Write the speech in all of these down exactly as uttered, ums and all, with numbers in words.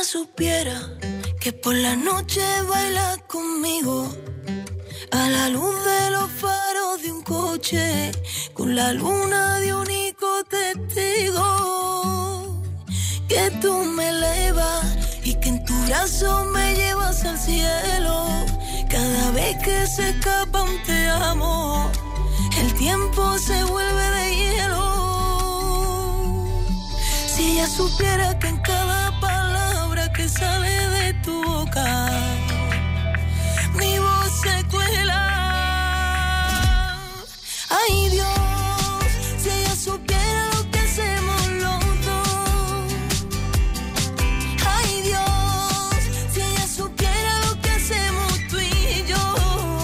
supiera que por la noche baila conmigo a la luz de los faros de un coche, con la luna de único testigo, que tú me elevas y que en tu brazo me llevas al cielo. Cada vez que se escapa un te amo, el tiempo se vuelve de hielo. Si ella supiera que en cada palabra que sale de tu boca, mi voz se cuela. Ay Dios, si ella supiera lo que hacemos los dos. Ay Dios, si ella supiera lo que hacemos tú y yo.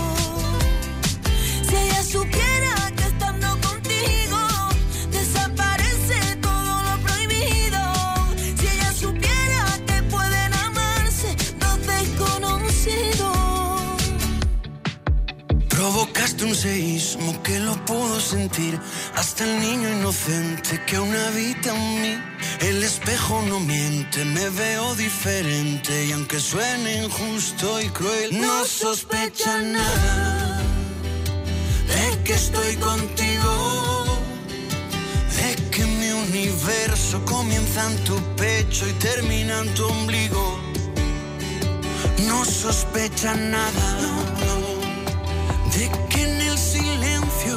Si ella supiera que estando contigo desaparece todo lo prohibido. Si ella supiera que pueden amarse dos desconocidos. Provocaste un seísmo que lo pudo sentir hasta el niño inocente que aún habita en mí. El espejo no miente, me veo diferente y aunque suene injusto y cruel, no sospecha nada de que estoy contigo, de que mi universo comienza en tu pecho y termina en tu ombligo. No sospecha nada de que en el silencio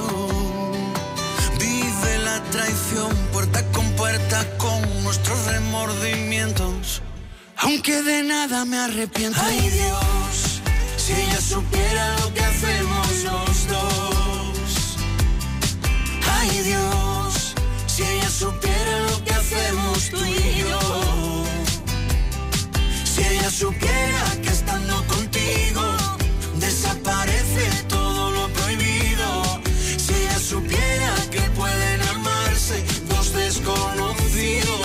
vive la traición, puerta con puerta con nuestros remordimientos, aunque de nada me arrepiento. Ay Dios, si ella supiera lo que hacemos los dos. Ay Dios, si ella supiera lo que hacemos tú y yo. Si ella supiera que estando contigo desaparece todo lo prohibido. Si ella supiera que pueden amarse dos desconocidos.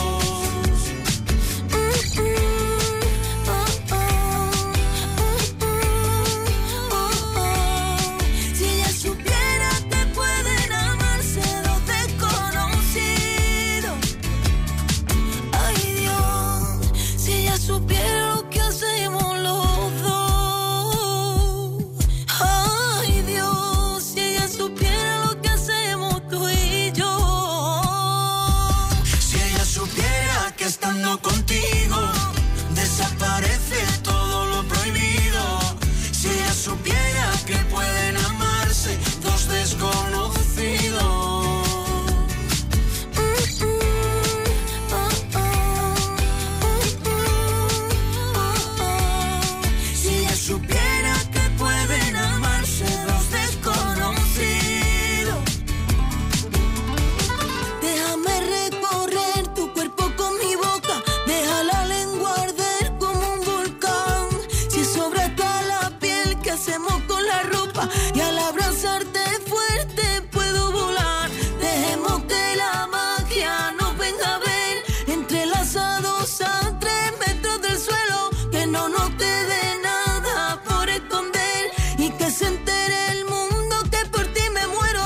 Si ella supiera que pueden amarse dos desconocidos. Ay Dios, si ella supiera lo que hacemos los dos. Ay Dios, si ella supiera lo que hacemos tú y yo. Si ella supiera que estando contigo desaparece todo lo prohibido. Si ella supiera que pueden amarse dos desconocidos. Si ella supiera que pueden amarse dos desconocidos. Déjame recorrer tu cuerpo con mi boca, deja la lengua arder como un volcán. Si sobra hasta la piel, ¿qué hacemos con la ropa? Y al abrazarte fuerte puedo volar. Dejemos que la magia nos venga a ver, entrelazados a tres metros del suelo. Que no nos quede nada por esconder y que se entere el mundo que por ti me muero.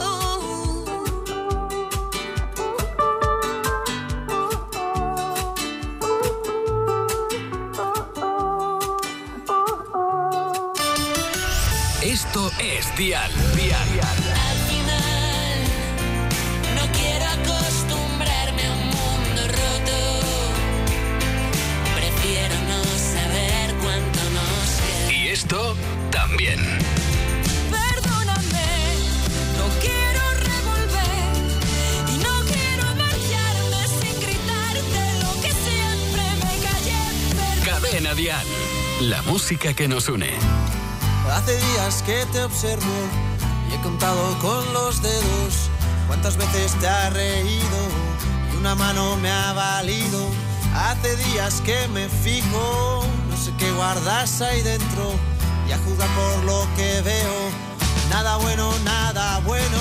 Esto es Dial. Dial. Al final, no quiero acostumbrarme a un mundo roto. Prefiero no saber cuánto nos queda. Y esto también. Perdóname, no quiero revolver y no quiero marcharme sin gritarte lo que siempre me callé. Cadena Dial. La música que nos une. Hace días que te observo y he contado con los dedos cuántas veces te has reído y una mano me ha valido. Hace días que me fijo, no sé qué guardas ahí dentro y a juzgar por lo que veo, nada bueno, nada bueno.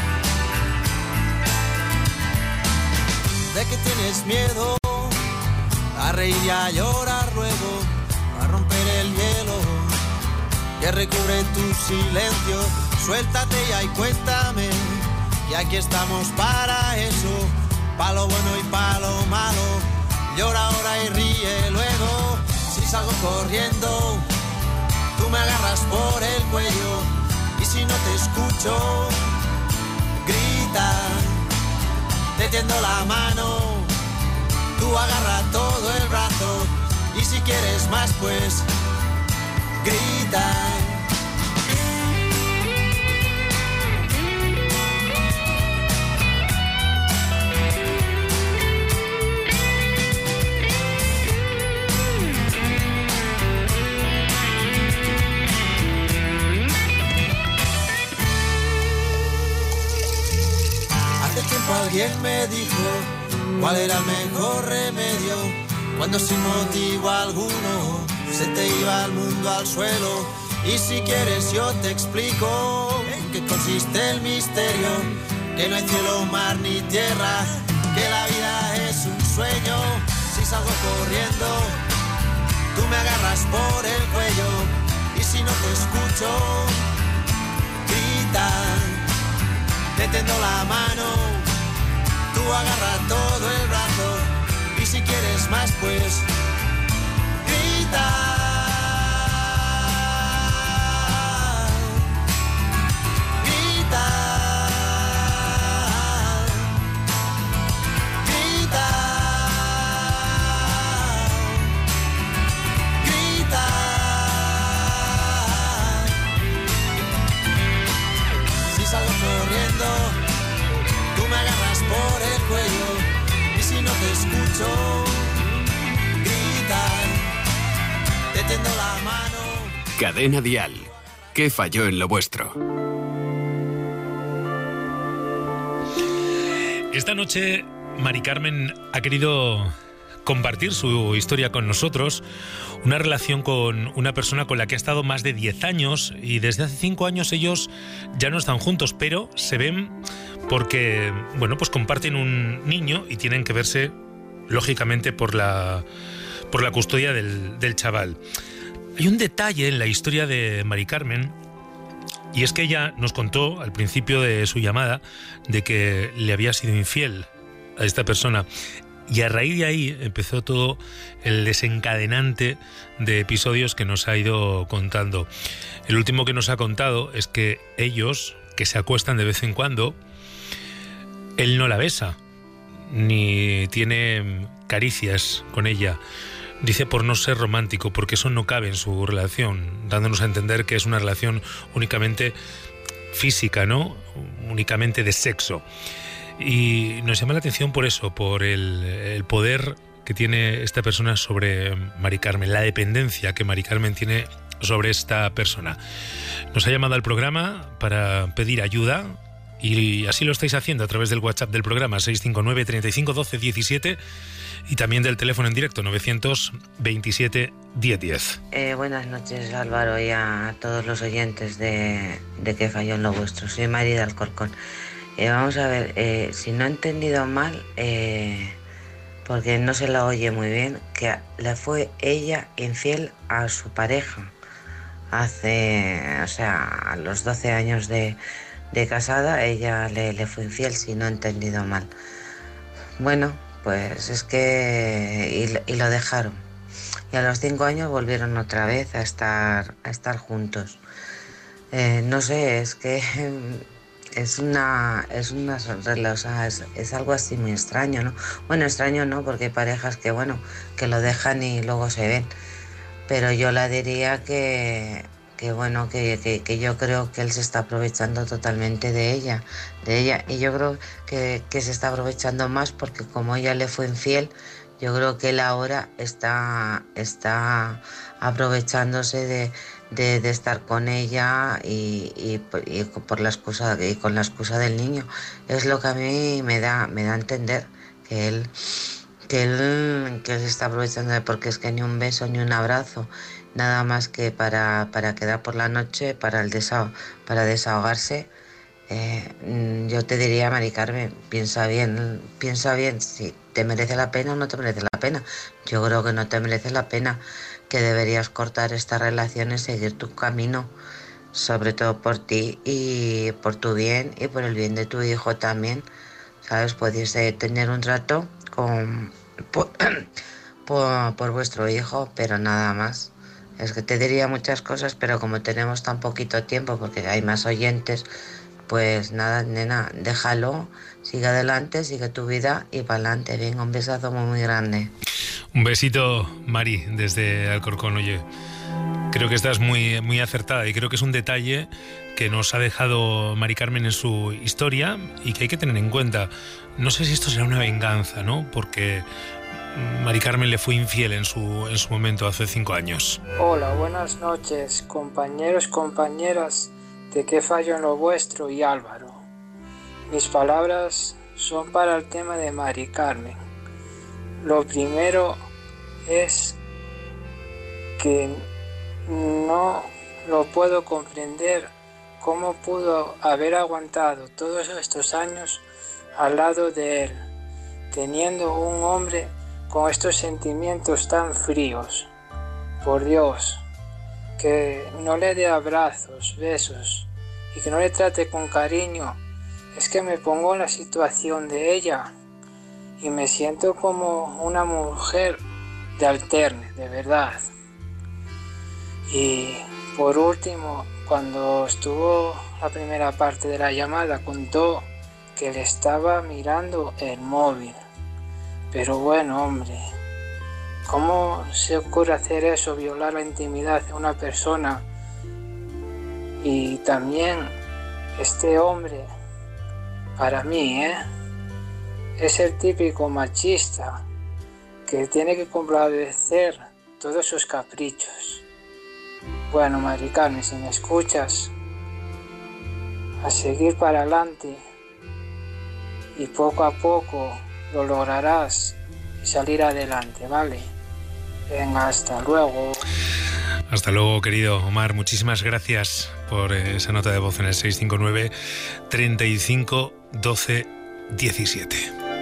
De que tienes miedo a reír y a llorar luego, a romper el hielo que recubre tu silencio. Suéltate ya y cuéntame, y aquí estamos para eso, pa' lo bueno y pa' lo malo. Llora ahora y ríe luego. Si salgo corriendo, tú me agarras por el cuello, y si no te escucho, grita, te tiendo la mano, tú agarra todo el brazo, y si quieres más pues grita. Alguien me dijo cuál era el mejor remedio cuando sin motivo alguno se te iba el mundo al suelo. Y si quieres yo te explico en qué consiste el misterio, que no hay cielo, mar ni tierra, que la vida es un sueño. Si salgo corriendo, tú me agarras por el cuello, y si no te escucho, grita, te tendo la mano, tú agarra todo el brazo, y si quieres más pues grita. Grita. Grita. Grita. Si salgo corriendo, tú me agarras por el cuello, y si no te escucho, grita, te tiendo la mano. Cadena Dial. ¿Qué falló en lo vuestro? Esta noche Mari Carmen ha querido compartir su historia con nosotros, una relación con una persona con la que ha estado más de diez años, y desde hace cinco años ellos ya no están juntos, pero se ven porque, bueno, pues comparten un niño y tienen que verse, lógicamente, por la, por la custodia del, del chaval. Hay un detalle en la historia de Mari Carmen, y es que ella nos contó al principio de su llamada de que le había sido infiel a esta persona. Y a raíz de ahí empezó todo el desencadenante de episodios que nos ha ido contando. El último que nos ha contado es que ellos, que se acuestan de vez en cuando, él no la besa, ni tiene caricias con ella. Dice por no ser romántico, porque eso no cabe en su relación, dándonos a entender que es una relación únicamente física, ¿no? Únicamente de sexo. Y nos llama la atención por eso, por el, el poder que tiene esta persona sobre Mari Carmen, la dependencia que Mari Carmen tiene sobre esta persona. Nos ha llamado al programa para pedir ayuda, y así lo estáis haciendo a través del WhatsApp del programa seis cinco nueve, treinta y cinco, doce, diecisiete, y también del teléfono en directo novecientos veintisiete, diez diez. Eh, buenas noches, Álvaro, y a todos los oyentes de, de Que falló en lo vuestro. Soy Mari de Alcorcón. Eh, vamos a ver, eh, si no he entendido mal, eh, porque no se la oye muy bien, que le fue ella infiel a su pareja hace, o sea, a los doce años de, de casada, ella le, le fue infiel, si no he entendido mal. Bueno, pues es que... y, y lo dejaron. Y a los cinco años volvieron otra vez a estar, a estar juntos. Eh, no sé, es que... Es una, es una, o sea, es, es algo así muy extraño, ¿no? Bueno, extraño no, porque hay parejas que, bueno, que lo dejan y luego se ven. Pero yo la diría que, que bueno, que, que, que yo creo que él se está aprovechando totalmente de ella, de ella. Y yo creo que, que se está aprovechando más porque como ella le fue infiel, yo creo que él ahora está, está aprovechándose de... De, de estar con ella y, y, y por la excusa y con la excusa del niño. Es lo que a mí me da me da a entender que él que él que él se está aprovechando de, porque es que ni un beso ni un abrazo, nada más que para para quedar por la noche, para el desahog, para desahogarse, Eh, yo te diría, Mari Carmen, piensa bien, piensa bien si te merece la pena o no te merece la pena. Yo creo que no te merece la pena, que deberías cortar esta relación y seguir tu camino, sobre todo por ti y por tu bien y por el bien de tu hijo también, ¿sabes? Podéis eh, tener un trato con, por, por, por vuestro hijo, pero nada más. Es que te diría muchas cosas, pero como tenemos tan poquito tiempo, porque hay más oyentes, pues nada, nena, déjalo, sigue adelante, sigue tu vida y para adelante. Venga, un besazo muy, muy grande. Un besito, Mari, desde Alcorcón. Oye, creo que estás muy, muy acertada y creo que es un detalle que nos ha dejado Mari Carmen en su historia y que hay que tener en cuenta. No sé si esto será una venganza, ¿no? Porque Mari Carmen le fue infiel en su, en su momento, hace cinco años. Hola, buenas noches, compañeros, compañeras de Qué fallo en lo vuestro y Álvaro. Mis palabras son para el tema de Mari Carmen. Lo primero es que no lo puedo comprender cómo pudo haber aguantado todos estos años al lado de él, teniendo un hombre con estos sentimientos tan fríos. Por Dios, que no le dé abrazos, besos y que no le trate con cariño. Es que me pongo en la situación de ella y me siento como una mujer de alterne, de verdad. Y por último, cuando estuvo la primera parte de la llamada, contó que le estaba mirando el móvil. Pero bueno, hombre, ¿cómo se ocurre hacer eso, violar la intimidad de una persona? Y también este hombre, para mí, ¿eh? es el típico machista que tiene que complacer todos sus caprichos. Bueno, Mari Carmen, si me escuchas, a seguir para adelante y poco a poco lo lograrás y salir adelante, ¿vale? Venga, hasta luego. Hasta luego, querido Omar. Muchísimas gracias por esa nota de voz en el seis cinco nueve, treinta y cinco, doce, diecisiete.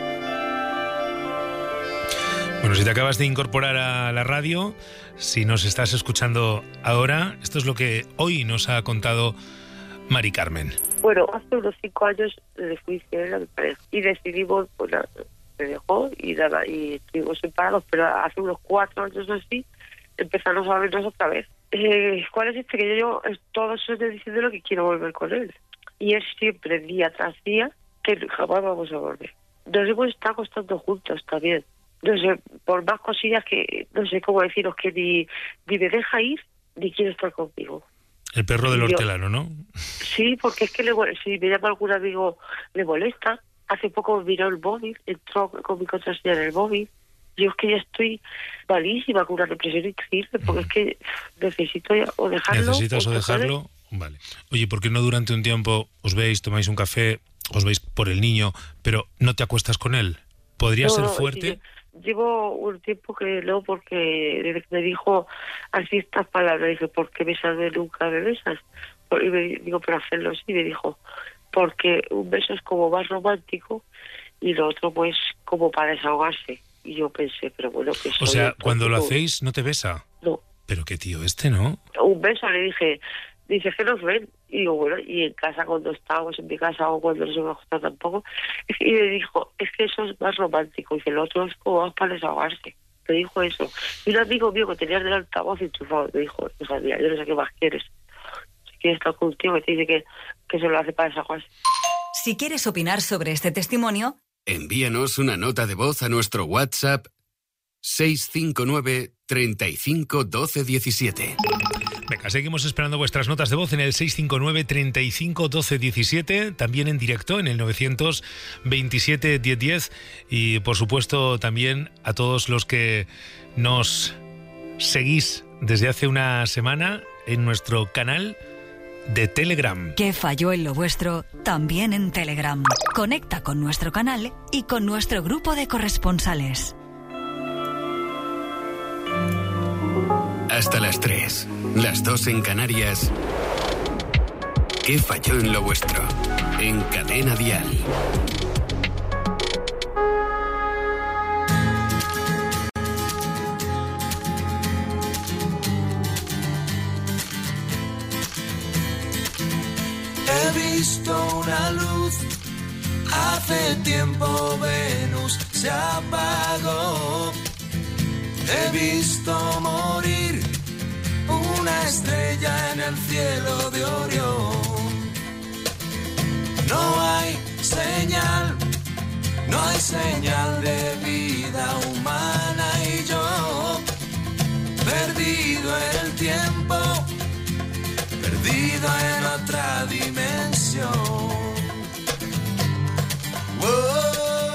Bueno, si te acabas de incorporar a la radio, si nos estás escuchando ahora, esto es lo que hoy nos ha contado Mari Carmen. Bueno, hace unos cinco años le fui fiel a mi pareja y decidimos, pues me dejó y nada, y estuvimos separados, pero hace unos cuatro años o así empezamos a vernos otra vez. Eh, ¿Cuál es este? Que yo, yo todo eso estoy diciendo lo que quiero volver con él. Y es siempre, día tras día, que jamás vamos a volver. Nos hemos estado acostando juntos también. No sé, por más cosillas que, no sé cómo deciros, que ni, ni me deja ir, ni quiere estar conmigo. El perro del hortelano, ¿no? Sí, porque es que le, si me llama algún amigo, le molesta. Hace poco me miró el móvil, entró con mi contraseña en el móvil. Yo es que ya estoy malísima, con una represión increíble, porque es que necesito ya, o dejarlo... ¿Necesitas o, o dejarlo? Vale. Oye, ¿por qué no durante un tiempo os veis, tomáis un café, os veis por el niño, pero no te acuestas con él? ¿Podría no, ser fuerte? Sí, llevo un tiempo que no, porque me dijo así estas palabras, dije, ¿por qué besarme nunca me besas? Y me digo, pero hacerlo sí, me dijo, porque un beso es como más romántico y lo otro pues como para desahogarse. Y yo pensé, pero bueno, que O sea, cuando lo hacéis, ¿no te besa? No. Pero qué tío este, ¿no? Un beso, le dije, dice que nos ven. Y digo, bueno, y en casa cuando estábamos, en mi casa o cuando no se me ha gustado tampoco. Y me dijo, es que eso es más romántico. Y que el otro es como más para desahogarse. Me dijo eso. Y un amigo mío que tenía el altavoz enchufado me dijo, hija mía, yo no sé qué más quieres. Si quieres estar con un tío que te dice que, que se lo hace para desahogarse. Si quieres opinar sobre este testimonio, envíanos una nota de voz a nuestro WhatsApp seis cinco nueve, treinta y cinco, doce, diecisiete. Venga, seguimos esperando vuestras notas de voz en el seis cinco nueve, treinta y cinco, doce, diecisiete, también en directo en el novecientos veintisiete, diez diez y por supuesto también a todos los que nos seguís desde hace una semana en nuestro canal de Telegram. ¿Qué falló en lo vuestro? También en Telegram. Conecta con nuestro canal y con nuestro grupo de corresponsales. Hasta las tres, las dos en Canarias. ¿Qué falló en lo vuestro? En Cadena Dial. He visto una luz, hace tiempo Venus se apagó. He visto morir una estrella en el cielo de Orión. No hay señal, no hay señal de vida humana y yo, perdido en el tiempo, perdido en otra dimensión. Whoa.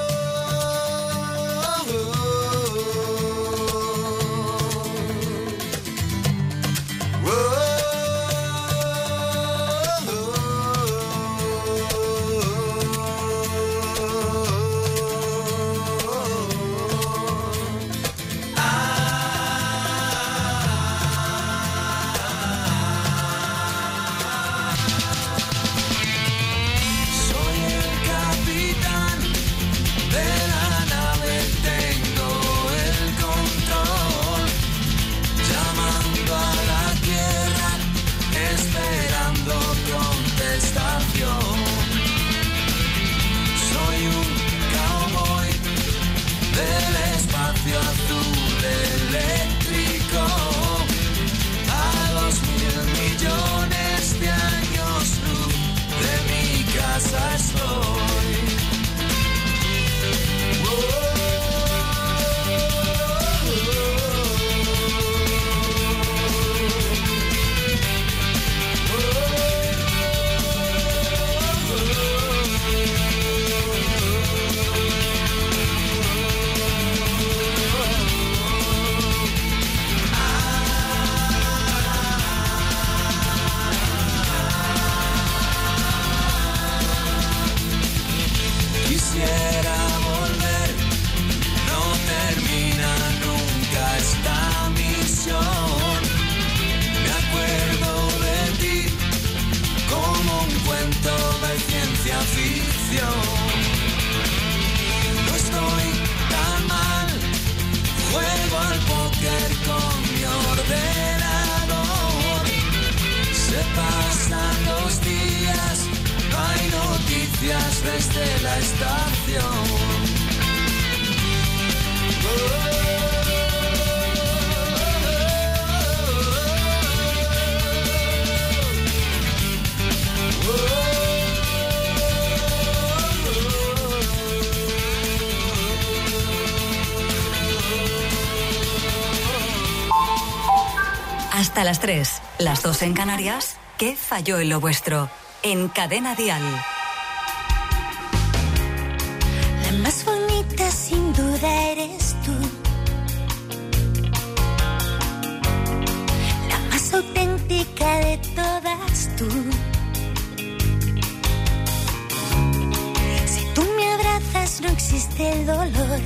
Desde la estación. Hasta las tres, las dos en Canarias. ¿Qué falló en lo vuestro? En Cadena Dial. Más bonita sin duda eres tú, la más auténtica de todas tú. Si tú me abrazas no existe el dolor,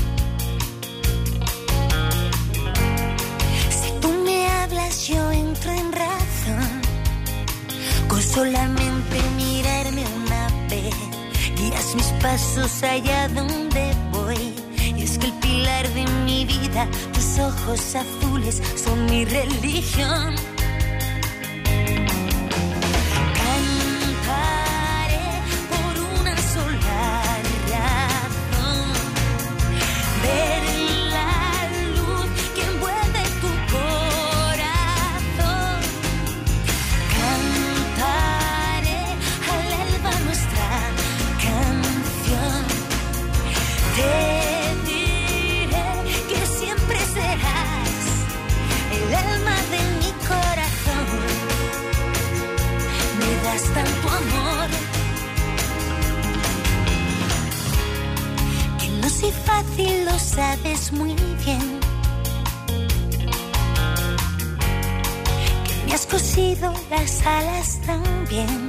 si tú me hablas yo entro en razón, con solamente mirarme una vez. Guías mis pasos allá donde voy. Y es que el pilar de mi vida, tus ojos azules, son mi religión. Cantaré por una sola razón. Ver la luz que envuelve tu corazón. Cantaré al alba nuestra canción. Te diré que siempre serás el alma de mi corazón. Me das tanto amor que no soy fácil, lo sabes muy bien. Que me has cosido las alas también.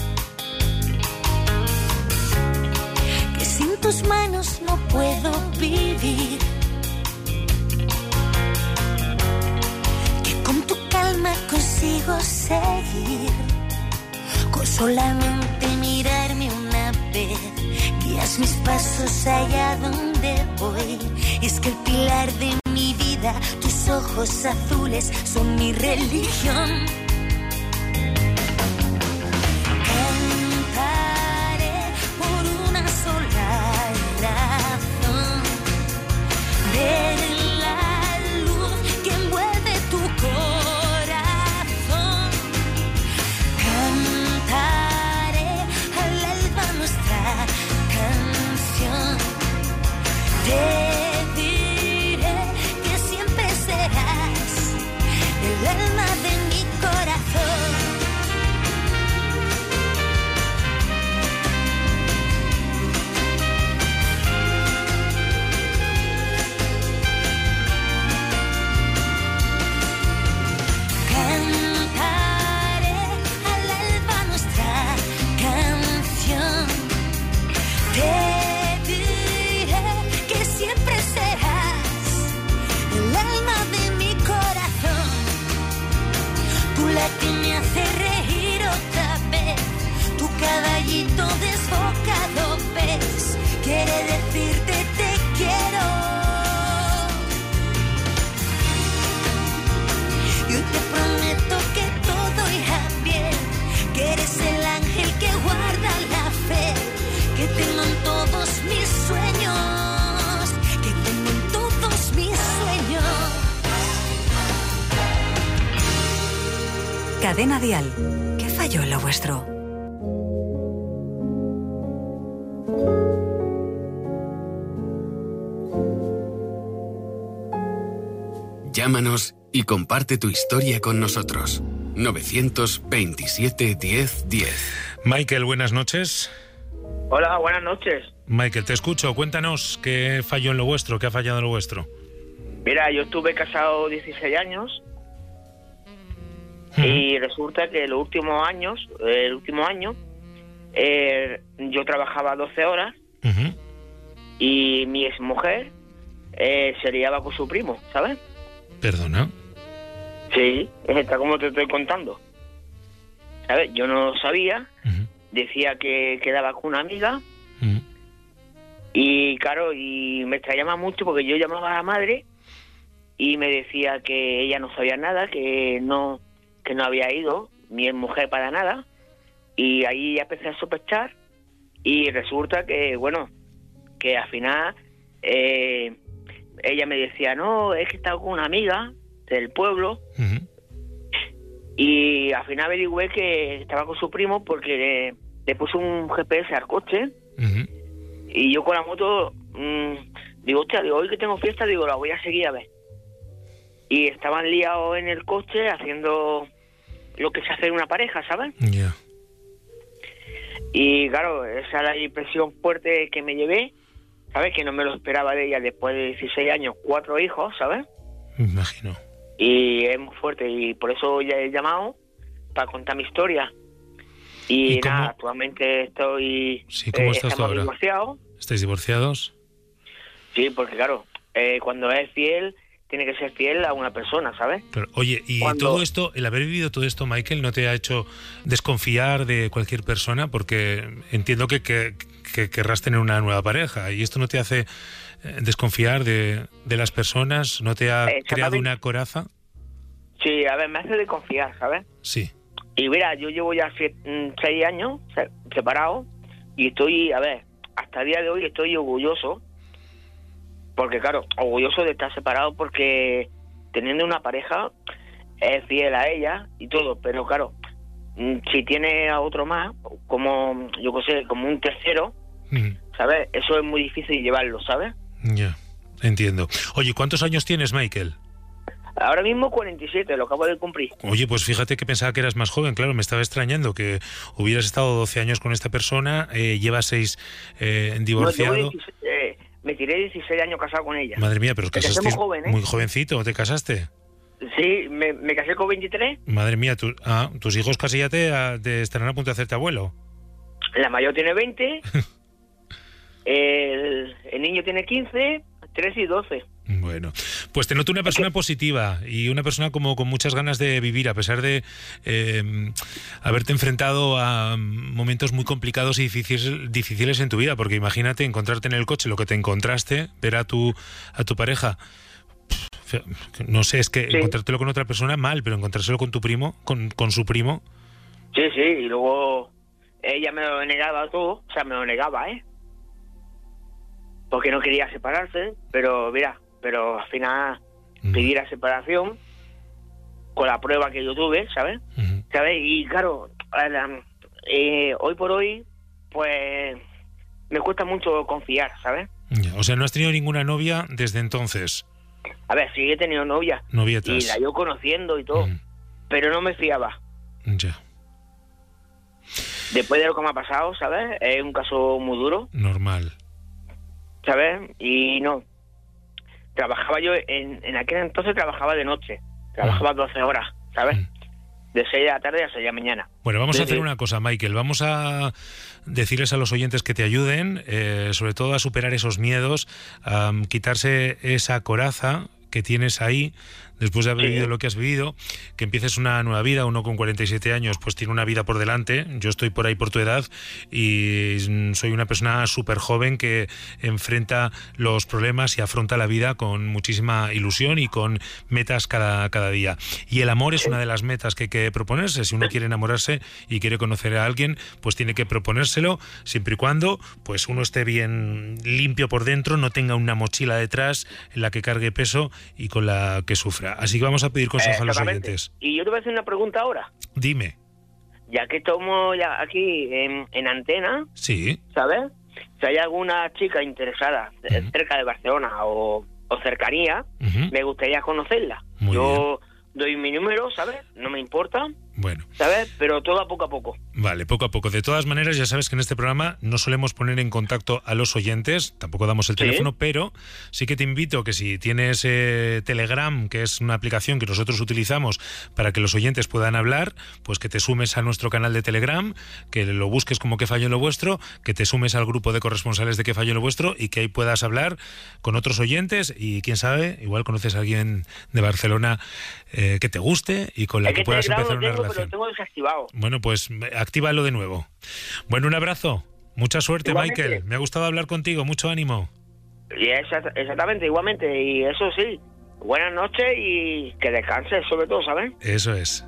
Sin tus manos no puedo vivir, que con tu calma consigo seguir, con solamente mirarme una vez. Guías mis pasos allá donde voy. Es que el pilar de mi vida, tus ojos azules, son mi religión. Cantaré por una sola razón. Ver la luz que envuelve tu corazón. Cantaré al alba nuestra canción. Te diré que siempre serás el alma de mi corazón. Cantaré al alba nuestra canción. Te diré que siempre serás el alma de mi corazón. Tú la que me hace reír otra vez. Tu caballito desbocado ves. Quiere decirte te quiero. Yo te prometo que todo irá bien. Que eres el ángel que guarda la fe. Que tengo en todos mis sueños. Que tengo en todos mis sueños. Cadena Dial. ¿Qué falló en lo vuestro? Llámanos y comparte tu historia con nosotros. novecientos veintisiete diez diez. Michael, buenas noches. Hola, buenas noches. Michael, te escucho. Cuéntanos qué falló en lo vuestro, qué ha fallado en lo vuestro. Mira, yo estuve casado dieciséis años y resulta que los últimos años, el último año, eh, yo trabajaba doce horas Uh-huh. y mi exmujer eh, se liaba con su primo, ¿sabes? Perdona. Sí, está como te estoy contando. ¿Sabes? Yo no sabía, Uh-huh. decía que quedaba con una amiga Uh-huh. y claro, y me extrañaba mucho porque yo llamaba a la madre y me decía que ella no sabía nada, que no que no había ido mi mujer para nada, y ahí ya empecé a sospechar y resulta que, bueno, que al final eh, ella me decía, no, es que estaba con una amiga del pueblo. Uh-huh. Y al final averigüé que estaba con su primo porque le, le puso un G P S al coche. Uh-huh. Y yo con la moto, mmm, digo, hostia, digo, hoy que tengo fiesta, digo, la voy a seguir a ver. Y estaban liados en el coche haciendo lo que se hace en una pareja, ¿sabes? Ya. Yeah. Y claro, esa es la impresión fuerte que me llevé, ¿sabes? Que no me lo esperaba de ella después de dieciséis años, cuatro hijos, ¿sabes? Me imagino. Y es muy fuerte y por eso ya he llamado para contar mi historia. Y, ¿Y nada, cómo? actualmente estoy... Sí, ¿cómo eh, estás tú estamos ahora? divorciados. ¿Estáis divorciados? Sí, porque claro, eh, cuando es fiel, tiene que ser fiel a una persona, ¿sabes? Claro. Oye, ¿y Cuando- todo esto, el haber vivido todo esto, Michael, no te ha hecho desconfiar de cualquier persona? Porque entiendo que, que, que querrás tener una nueva pareja y esto no te hace eh, desconfiar de, de las personas, ¿no te ha Exactamente. creado una coraza? Sí, a ver, me hace desconfiar, ¿sabes? Sí. Y mira, yo llevo ya sie- mm, seis años se- separado y estoy, a ver, hasta el día de hoy estoy orgulloso, porque claro, orgulloso de estar separado porque teniendo una pareja es fiel a ella y todo, pero claro, mm, si tiene a otro más, como, yo qué sé, como un tercero, Mm, ¿sabes? Eso es muy difícil llevarlo, ¿sabes? ya, entiendo. Oye, ¿cuántos años tienes, Michael? Ahora mismo cuarenta y siete, lo acabo de cumplir. Oye, pues fíjate que pensaba que eras más joven, claro, me estaba extrañando que hubieras estado doce años con esta persona, eh, llevas seis eh, No, divorciado. llevo dieciséis, eh, me tiré dieciséis años casado con ella. Madre mía, pero Me casé casaste muy joven, ¿eh? muy jovencito, ¿te casaste? Sí, me, me casé con veintitrés. Madre mía, tu- ah, tus hijos casi ya te, ah, te estarán a punto de hacerte abuelo. La mayor tiene veinte. el, el niño tiene quince, trece y doce. Bueno, pues te noto una persona positiva y una persona como con muchas ganas de vivir, a pesar de eh, haberte enfrentado a momentos muy complicados y difíciles, difíciles en tu vida, porque imagínate encontrarte en el coche lo que te encontraste, ver a tu, a tu pareja, no sé, es que sí. Encontrártelo con otra persona mal, pero encontrárselo con tu primo, con, con su primo. Sí, sí, y luego ella me lo negaba todo, o sea, me lo negaba, ¿eh? Porque no quería separarse, pero mira, pero al final mm. pedí la separación con la prueba que yo tuve, ¿sabes? Uh-huh. ¿Sabes? Y claro, eh, hoy por hoy, pues me cuesta mucho confiar, ¿sabes? O sea, no has tenido ninguna novia desde entonces. A ver, sí he tenido novia. Novietas. Y la yo conociendo y todo, mm. pero no me fiaba. Ya. Después de lo que me ha pasado, ¿sabes? Es un caso muy duro. Normal. ¿Sabes? Y no. Trabajaba yo, en, en aquel entonces trabajaba de noche. Trabajaba doce horas, ¿sabes? Mm. De seis de la tarde a seis de la mañana. Bueno, vamos sí, a hacer sí. una cosa, Michael. Vamos a decirles a los oyentes que te ayuden, eh, sobre todo a superar esos miedos, a um, quitarse esa coraza que tienes ahí después de haber sí. vivido lo que has vivido, que empieces una nueva vida. Uno con cuarenta y siete años pues tiene una vida por delante. Yo estoy por ahí por tu edad y soy una persona súper joven que enfrenta los problemas y afronta la vida con muchísima ilusión y con metas cada, cada día. Y el amor es una de las metas que hay que proponerse. Si uno quiere enamorarse y quiere conocer a alguien, pues tiene que proponérselo, siempre y cuando pues uno esté bien limpio por dentro, no tenga una mochila detrás en la que cargue peso y con la que sufra. Así que vamos a pedir consejos a los oyentes. Y yo te voy a hacer una pregunta ahora. Dime. Ya que estamos ya aquí en, en antena, sí, ¿sabes? Si hay alguna chica interesada uh-huh. cerca de Barcelona o, o cercanía, uh-huh. me gustaría conocerla. Muy yo bien. Doy mi número, ¿sabes? No me importa. Bueno. ¿Sabes? Pero todo a poco a poco. Vale, poco a poco. De todas maneras, ya sabes que en este programa no solemos poner en contacto a los oyentes, tampoco damos el ¿Sí? teléfono, pero sí que te invito que si tienes eh, Telegram, que es una aplicación que nosotros utilizamos para que los oyentes puedan hablar, pues que te sumes a nuestro canal de Telegram, que lo busques como Que Fallo en lo Vuestro, que te sumes al grupo de corresponsales de Que Fallo en lo Vuestro y que ahí puedas hablar con otros oyentes y quién sabe, igual conoces a alguien de Barcelona eh, que te guste y con la es que, que puedas tengo, empezar una tengo, relación. Pero lo tengo desactivado. Bueno, pues actívalo de nuevo. Bueno, un abrazo. Mucha suerte, igualmente. Michael. Me ha gustado hablar contigo. Mucho ánimo. Y exactamente, igualmente. Y eso sí, buenas noches y que descanses sobre todo, ¿sabes? Eso es.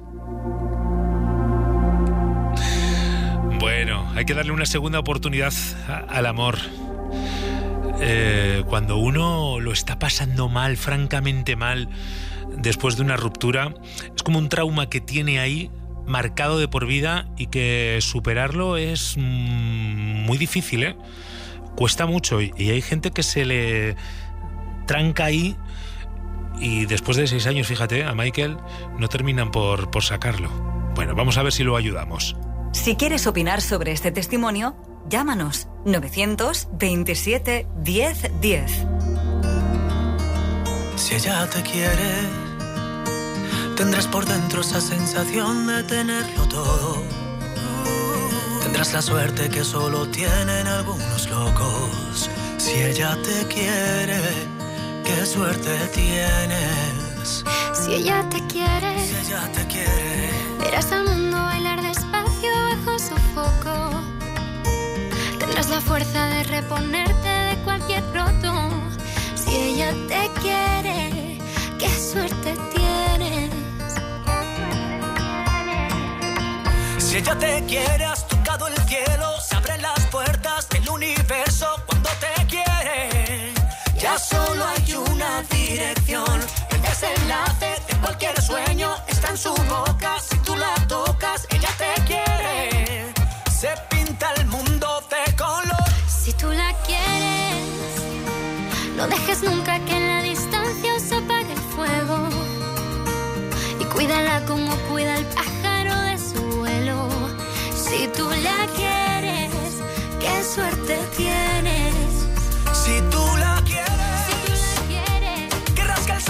Bueno, hay que darle una segunda oportunidad a, al amor. Eh, cuando uno lo está pasando mal, francamente mal, después de una ruptura, es como un trauma que tiene ahí marcado de por vida y que superarlo es mmm, muy difícil, ¿eh? Cuesta mucho y, y hay gente que se le tranca ahí y después de seis años, fíjate, a Michael no terminan por, por sacarlo. Bueno, vamos a ver si lo ayudamos. Si quieres opinar sobre este testimonio, llámanos novecientos veintisiete diez diez. Si ella te quiere, tendrás por dentro esa sensación de tenerlo todo. Tendrás la suerte que solo tienen algunos locos. Si ella te quiere, qué suerte tienes. Si ella te quiere, si ella te quiere, verás al mundo bailar despacio bajo su foco. Tendrás la fuerza de reponerte de cualquier roto. Si ella te quiere, qué suerte tienes. Si ella te quiere, has tocado el cielo, se abren las puertas del universo cuando te quiere. Ya solo hay una dirección, el desenlace de cualquier sueño está en su boca. Si tú la tocas, ella te quiere. Se pinta el mundo de color. Si tú la quieres, no dejes nunca que en la distancia os apague el fuego. Y cuídala como cuida el pájaro de su vuelo. Si tú la quieres, qué suerte tienes. Si tú la quieres, si tú la quieres, que rasca el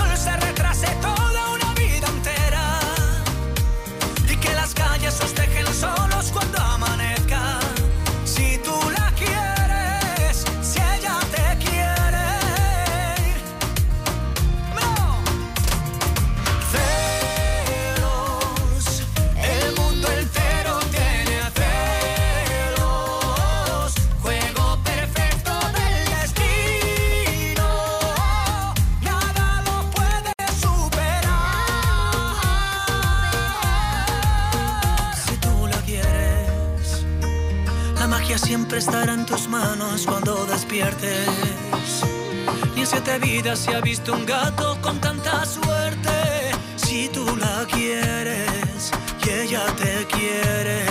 siempre estará en tus manos cuando despiertes. Ni en siete vidas se ha visto un gato con tanta suerte. Si tú la quieres y ella te quiere.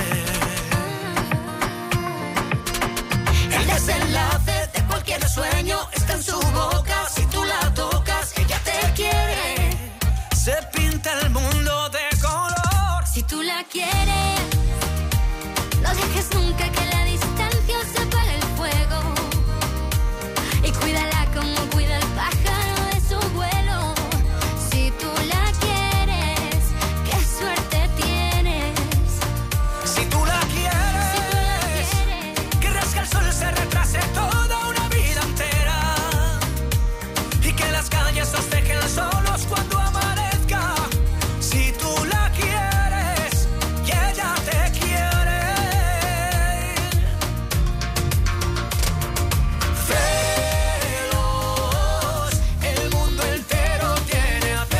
El desenlace de cualquier sueño está en su boca. Si tú la tocas, ella te quiere. Se pinta el mundo de color. Si tú la quieres, no dejes nunca que la distancia se apague el fuego. Y cuídala como cuida el pájaro de su vuelo. Si tú la quieres, qué suerte tienes. Si tú la quieres, si tú la quieres, que rasque el sol se retrase toda una vida entera. Y que las calles nos dejen solos cuando amanezca. Si tú la quieres y ella te quiere. Celos, el mundo entero tiene a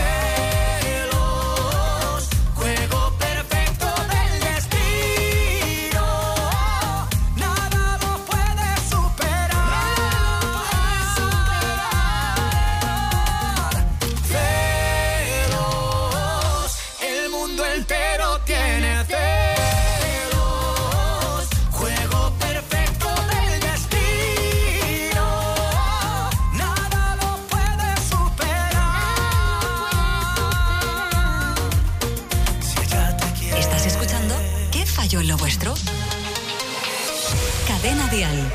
celos. Juego perfecto del destino. Nada lo puede superar. Celos, el mundo entero tiene celos. Juego perfecto del destino. Nada lo puede superar. Si ella te quiere. ¿Estás escuchando? ¿Qué falló en lo vuestro? Cadena Dial.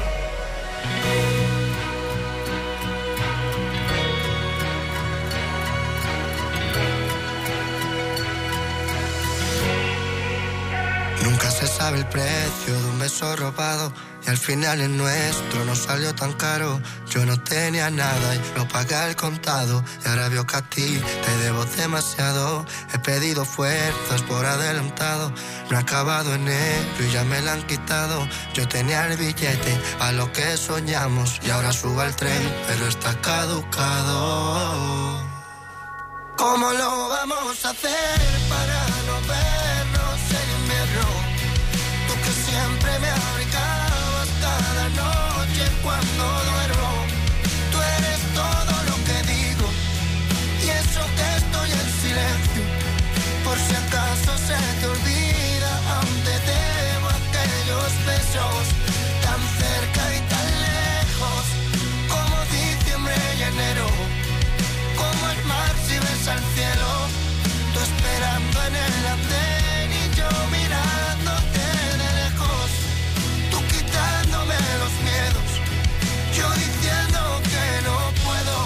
Nunca se sabe el precio de un beso robado y al final el nuestro no salió tan caro. Yo no tenía nada y lo pagué al contado y ahora veo que a ti te debo demasiado. He pedido fuerzas por adelantado, no he acabado enero y ya me la han quitado. Yo tenía el billete a lo que soñamos y ahora subo al tren pero está caducado. ¿Cómo lo vamos a hacer para no vernos en invierno? Tú que siempre me abrigabas cada noche cuando duermo. Tú eres todo lo que digo y eso que estoy en silencio. Por si acaso se te olvida, aún te debo aquellos besos tan cerca y tan lejos como diciembre y enero. Como el mar si ves al cielo, tú esperando en el andén y yo mirándote de lejos, tú quitándome los miedos, yo diciendo que no puedo.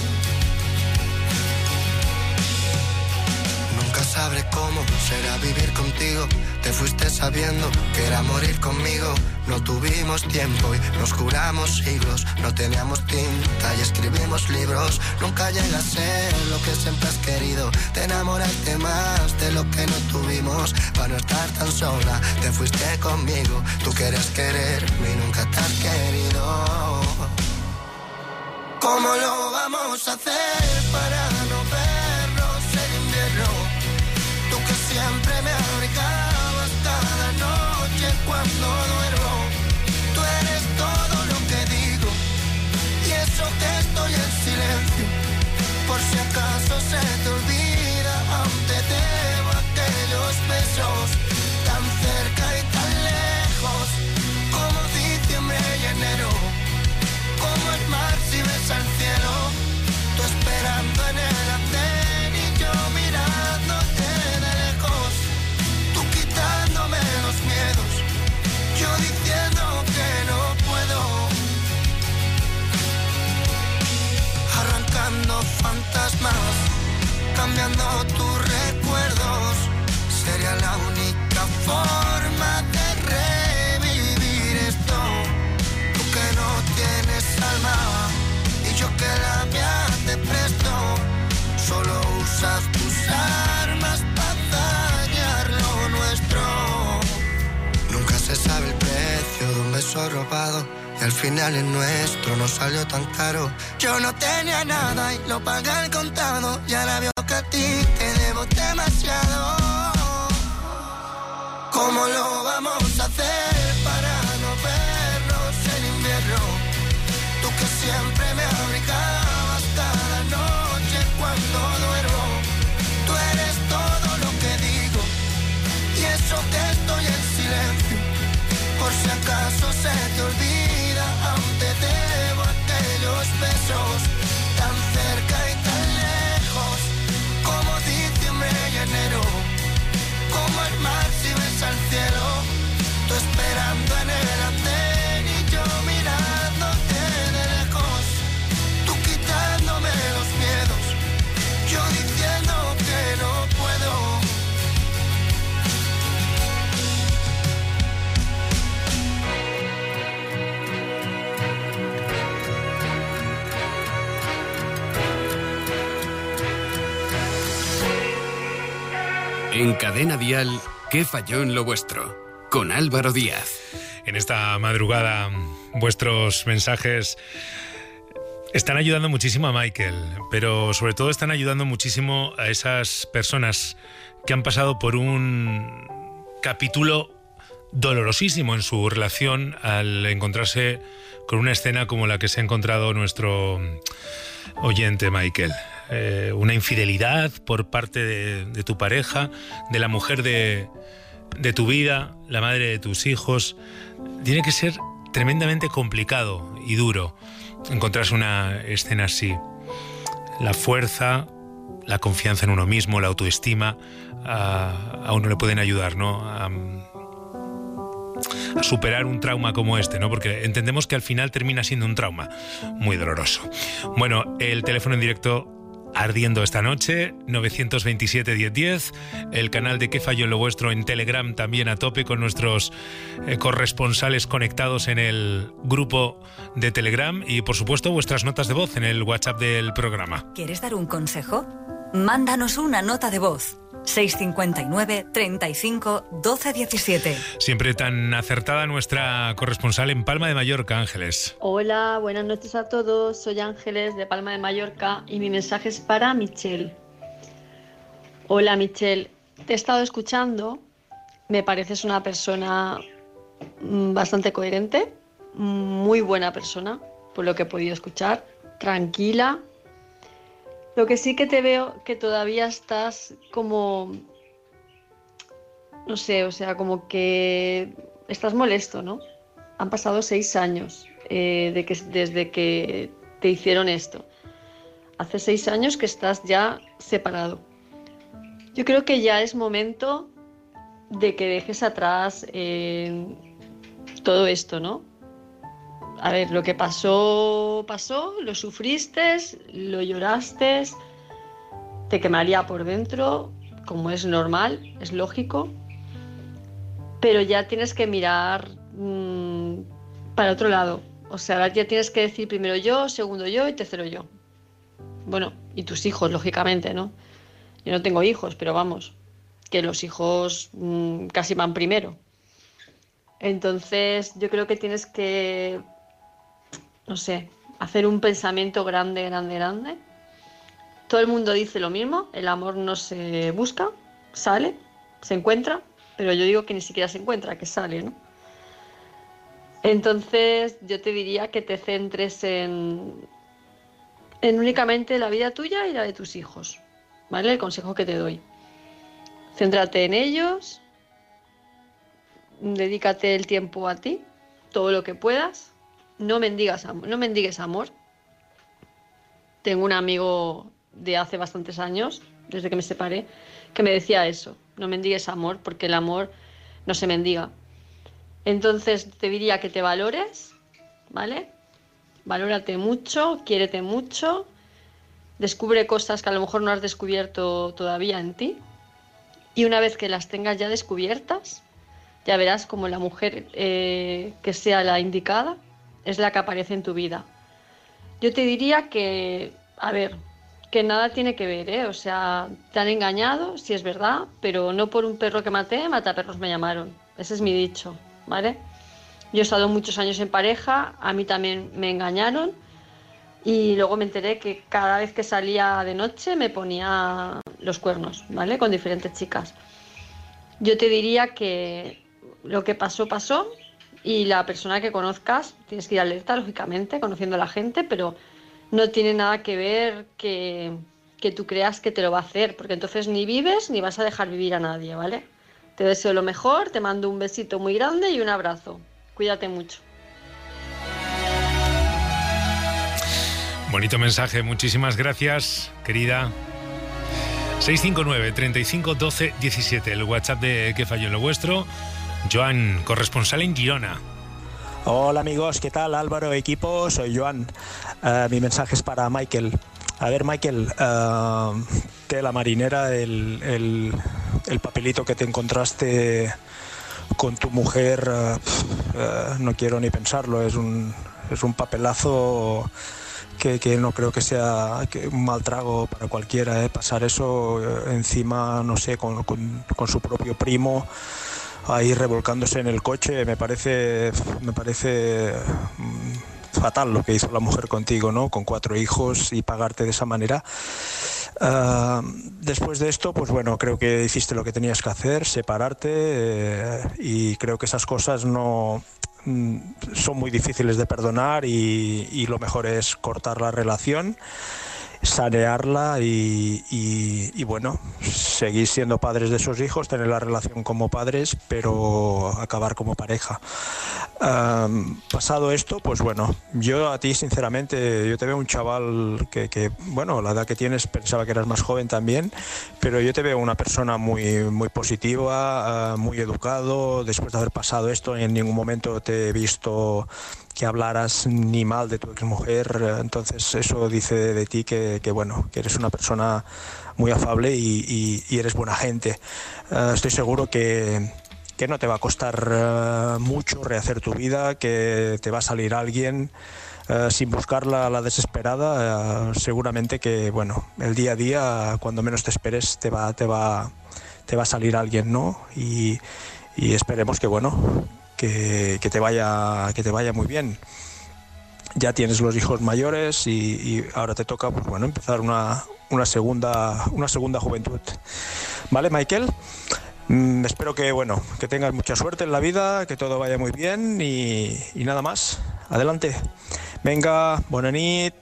Nunca sabré cómo será vivir contigo. Te fuiste sabiendo que era morir conmigo. No tuvimos tiempo y nos juramos siglos. No teníamos tinta y escribimos libros. Nunca llega a ser lo que siempre has querido. Te enamoraste más de lo que no tuvimos. Para no estar tan sola, te fuiste conmigo. Tú quieres quererme y nunca te has querido. ¿Cómo lo vamos a hacer para no vernos en invierno? Tú que siempre me abrigabas cada noche cuando duermo. Tú eres todo lo que digo y eso que estoy en silencio. Por si acaso se te olvida, aún te debo aquellos besos tan cerca y tan lejos como diciembre y enero. Como el mar si ves al cielo, tú esperando en el andén y yo mirándote de lejos, tú quitándome los miedos, yo diciendo que no puedo. Arrancando fantasmas, cambiando tus recuerdos, sería la única forma de revivir esto. Tú que no tienes alma y yo que la mía te presto, solo usas tus armas para dañar lo nuestro. Nunca se sabe el precio de un beso robado y al final el nuestro no salió tan caro. Yo no tenía nada y lo pagué al contado y ahora veo que a ti te debo demasiado. ¿Cómo lo vamos a hacer para no ver cuando duermo. Tú eres todo lo que digo y eso que estoy en silencio. Por si acaso se te olvida, aún te debo aquellos besos tan cerca y tan lejos, como diciembre y enero, como el mar si ves al cielo. Tú esperando en el andén y yo mirándote de lejos, tú quitándome los miedos, yo diciendo que no puedo. En Cadena Dial, ¿qué falló en lo vuestro? Con Álvaro Díaz. En esta madrugada, vuestros mensajes están ayudando muchísimo a Michael, pero sobre todo están ayudando muchísimo a esas personas que han pasado por un capítulo dolorosísimo en su relación al encontrarse con una escena como la que se ha encontrado nuestro oyente Michael. Eh, una infidelidad por parte de, de tu pareja, de la mujer de, de tu vida, la madre de tus hijos. Tiene que ser tremendamente complicado y duro encontrarse una escena así. La fuerza, la confianza en uno mismo, la autoestima, a, a uno le pueden ayudar, ¿no? A, a superar un trauma como este, ¿no? Porque entendemos que al final termina siendo un trauma muy doloroso. Bueno, el teléfono en directo ardiendo esta noche, nueve dos siete, diez diez, el canal de ¿Qué falló en lo vuestro? En Telegram también a tope con nuestros eh, corresponsales conectados en el grupo de Telegram y por supuesto vuestras notas de voz en el WhatsApp del programa. ¿Quieres dar un consejo? Mándanos una nota de voz. seis cinco nueve, treinta y cinco, doce diecisiete. Siempre tan acertada nuestra corresponsal en Palma de Mallorca, Ángeles. Hola, buenas noches a todos. Soy Ángeles de Palma de Mallorca y mi mensaje es para Michelle. Hola Michelle, te he estado escuchando. Me pareces una persona bastante coherente, muy buena persona, por lo que he podido escuchar, tranquila. Lo que sí que te veo que todavía estás como, no sé, o sea, como que estás molesto, ¿no? Han pasado seis años eh, de que, desde que te hicieron esto. Hace seis años que estás ya separado. Yo creo que ya es momento de que dejes atrás eh, todo esto, ¿no? A ver, lo que pasó, pasó, lo sufriste, lo lloraste, te quemaría por dentro, como es normal, es lógico, pero ya tienes que mirar mmm, para otro lado. O sea, ahora ya tienes que decir primero yo, segundo yo y tercero yo. Bueno, y tus hijos, lógicamente, ¿no? Yo no tengo hijos, pero vamos, que los hijos mmm, casi van primero. Entonces, yo creo que tienes que, no sé, hacer un pensamiento grande, grande, grande. Todo el mundo dice lo mismo, el amor no se busca, sale, se encuentra, pero yo digo que ni siquiera se encuentra, que sale, ¿no? Entonces yo te diría que te centres en, en únicamente la vida tuya y la de tus hijos, ¿vale? El consejo que te doy. Céntrate en ellos, dedícate el tiempo a ti, todo lo que puedas. No mendigas, no mendigues amor. Tengo un amigo de hace bastantes años, desde que me separé, que me decía eso, no mendigues amor, porque el amor no se mendiga. Entonces te diría que te valores, ¿vale? Valórate mucho, quiérete mucho, descubre cosas que a lo mejor no has descubierto todavía en ti, y una vez que las tengas ya descubiertas, ya verás como la mujer eh, que sea la indicada es la que aparece en tu vida. Yo te diría que, a ver, que nada tiene que ver, ¿eh? O sea, te han engañado, sí es verdad, pero no por un perro que maté, mataperros me llamaron. Ese es mi dicho, ¿vale? Yo he estado muchos años en pareja, a mí también me engañaron y luego me enteré que cada vez que salía de noche me ponía los cuernos, ¿vale? Con diferentes chicas. Yo te diría que lo que pasó, pasó. Y la persona que conozcas, tienes que ir alerta, lógicamente, conociendo a la gente, pero no tiene nada que ver que, que tú creas que te lo va a hacer, porque entonces ni vives ni vas a dejar vivir a nadie, ¿vale? Te deseo lo mejor, te mando un besito muy grande y un abrazo. Cuídate mucho. Bonito mensaje, muchísimas gracias, querida. seis cinco nueve, treinta y cinco, doce, diecisiete, el WhatsApp de ¿Qué falló en lo vuestro? Joan, corresponsal en Girona. Hola amigos, ¿qué tal? Álvaro, equipo, soy Joan. Uh, mi mensaje es para Michael. A ver, Michael, uh, tela marinera, el, el, el papelito que te encontraste con tu mujer, uh, uh, no quiero ni pensarlo, es un, es un papelazo que, que no creo que sea que un mal trago para cualquiera, ¿eh? Pasar eso uh, encima, no sé, con, con, con su propio primo, ahí revolcándose en el coche, me parece, me parece mm, fatal lo que hizo la mujer contigo, ¿no? Con cuatro hijos y pagarte de esa manera. Uh, después de esto, pues bueno, creo que hiciste lo que tenías que hacer, separarte, eh, y creo que esas cosas no mm, son muy difíciles de perdonar y, y lo mejor es cortar la relación, sanearla y, y, y bueno, seguir siendo padres de esos hijos, tener la relación como padres, pero acabar como pareja. Um, pasado esto, pues bueno, yo a ti sinceramente, yo te veo un chaval que, que, bueno, la edad que tienes pensaba que eras más joven también, pero yo te veo una persona muy, muy positiva, uh, muy educado. Después de haber pasado esto, en ningún momento te he visto que hablaras ni mal de tu exmujer, entonces eso dice de ti que, que bueno, que eres una persona muy afable y, y, y eres buena gente. Uh, estoy seguro que, que no te va a costar uh, mucho rehacer tu vida, que te va a salir alguien uh, sin buscarla a la desesperada. Uh, seguramente que bueno, el día a día, cuando menos te esperes, te va, te va, te va a salir alguien, ¿no? Y, y esperemos que bueno, Que, que te vaya que te vaya muy bien. Ya tienes los hijos mayores y, y ahora te toca, pues bueno, empezar una, una segunda una segunda juventud. ¿Vale, Michael? Mm, espero que bueno, que tengas mucha suerte en la vida, que todo vaya muy bien y, y nada más. Adelante. Venga, buena nit.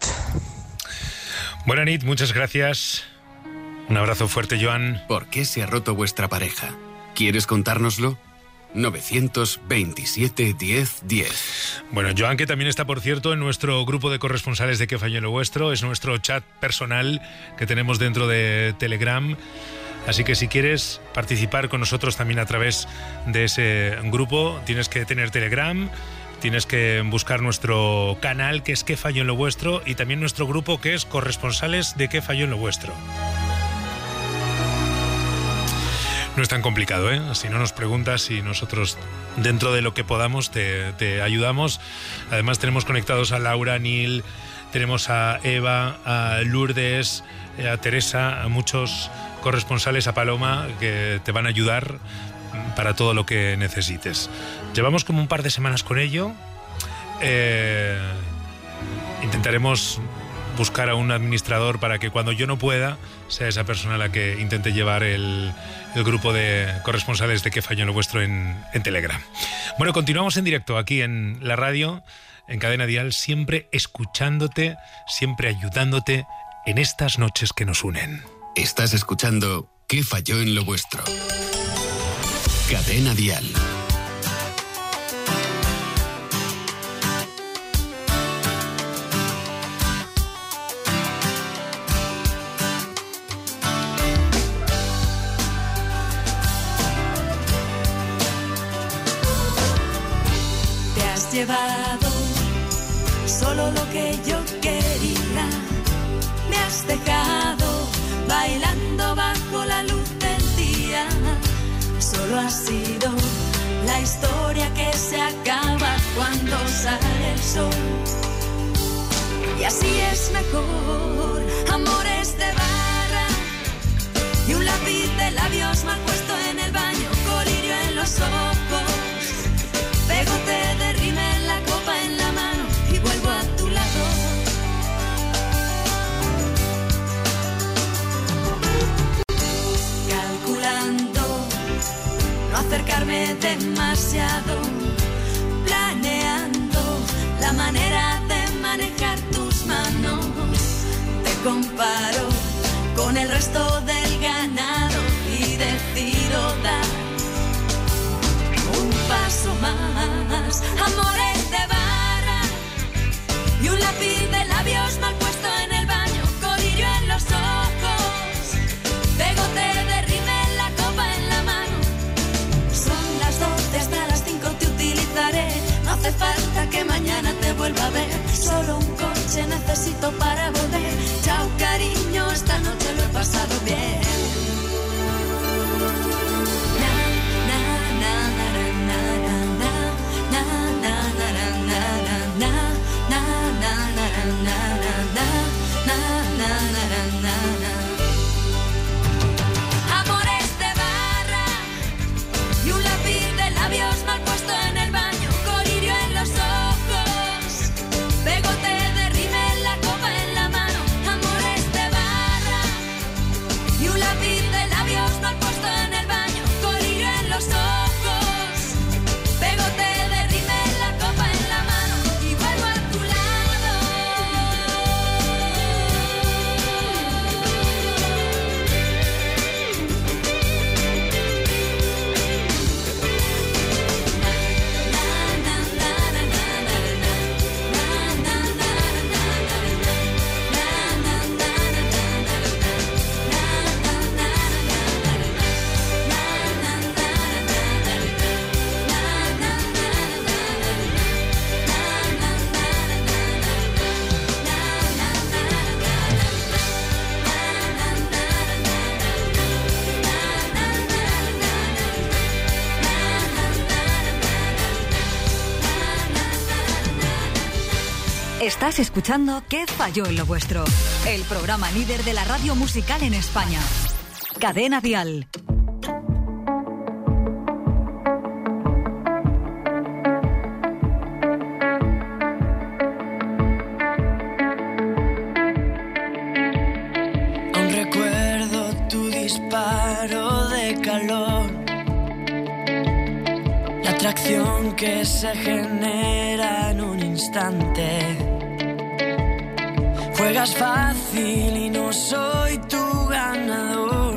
Buena nit, muchas gracias. Un abrazo fuerte, Joan. ¿Por qué se ha roto vuestra pareja? ¿Quieres contárnoslo? novecientos veintisiete, diez, diez. Bueno, Joan, que también está, por cierto, en nuestro grupo de corresponsales de ¿Qué falló en lo vuestro? Es nuestro chat personal que tenemos dentro de Telegram. Así que si quieres participar con nosotros también a través de ese grupo, tienes que tener Telegram, tienes que buscar nuestro canal, que es ¿Qué falló en lo vuestro? Y también nuestro grupo, que es Corresponsales de ¿Qué falló en lo vuestro? No es tan complicado, ¿eh? Si no nos preguntas y nosotros, dentro de lo que podamos, te, te ayudamos. Además tenemos conectados a Laura, a Neil, tenemos a Eva, a Lourdes, a Teresa, a muchos corresponsales, a Paloma, que te van a ayudar para todo lo que necesites. Llevamos como un par de semanas con ello. Eh, intentaremos buscar a un administrador para que cuando yo no pueda sea esa persona la que intente llevar el, el grupo de corresponsales de ¿Qué falló en lo vuestro? en, en Telegram. Bueno, continuamos en directo aquí en la radio, en Cadena Dial, siempre escuchándote, siempre ayudándote en estas noches que nos unen. Estás escuchando ¿Qué falló en lo vuestro? Cadena Dial. Llevado solo lo que yo quería, me has dejado bailando bajo la luz del día. Solo ha sido la historia que se acaba cuando sale el sol. Y así es mejor, amores de barra y un lápiz de labios mal puesto en el baño, colirio en los ojos, pegote de rímel, la copa en la mano y vuelvo a tu lado. Calculando no acercarme demasiado, planeando la manera de manejar tus manos. Te comparo Estás escuchando ¿Qué falló en lo vuestro? El programa líder de la radio musical en España. Cadena Dial. Aún recuerdo tu disparo de calor, la atracción que se genera en un instante. Juegas fácil y no soy tu ganador.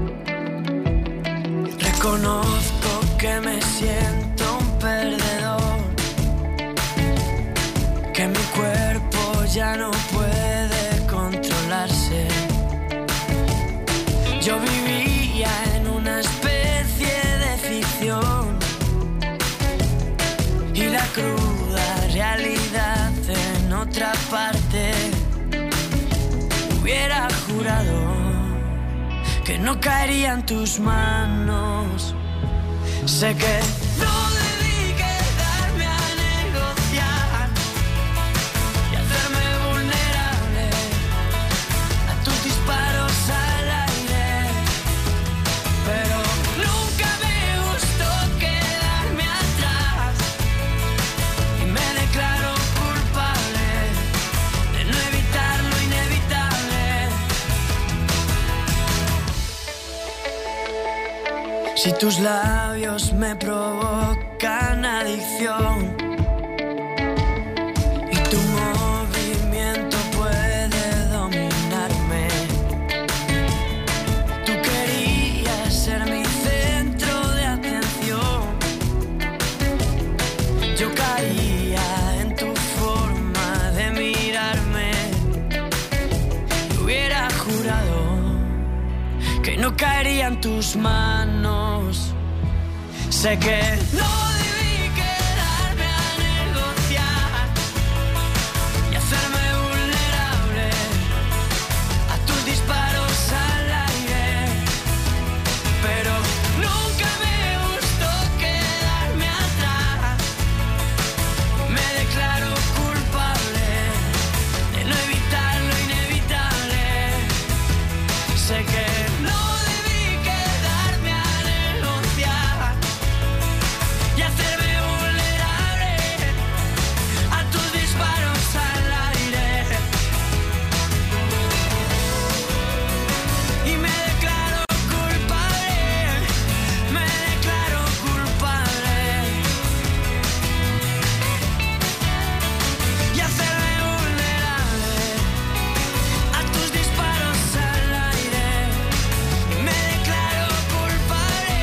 Reconozco que me siento un perdedor, que mi cuerpo ya no puede controlarse. Yo vivía en una especie de ficción y la cruda realidad en otra parte. Hubiera jurado que no caería en tus manos. Sé que no debí quedarme a negociar y hacerme vulnerable a tus disparos al aire, pero nunca me gustó quedarme atrás y me declaro culpable de no evitar lo inevitable. Si tus labios me provocan adicción y tu movimiento puede dominarme, tú querías ser mi centro de atención. Yo caía en tu forma de mirarme y hubiera jurado que no caería en tus manos. Sé que no debí quedarme a negociar y hacerme vulnerable a tus disparos al aire, pero nunca me gustó quedarme atrás. Me declaro culpable de no evitar lo inevitable. Sé que no debí quedarme a negociar y hacerme vulnerable a tus disparos al aire, y me declaro culpable, me declaro culpable, y hacerme vulnerable a tus disparos al aire, me declaro culpable.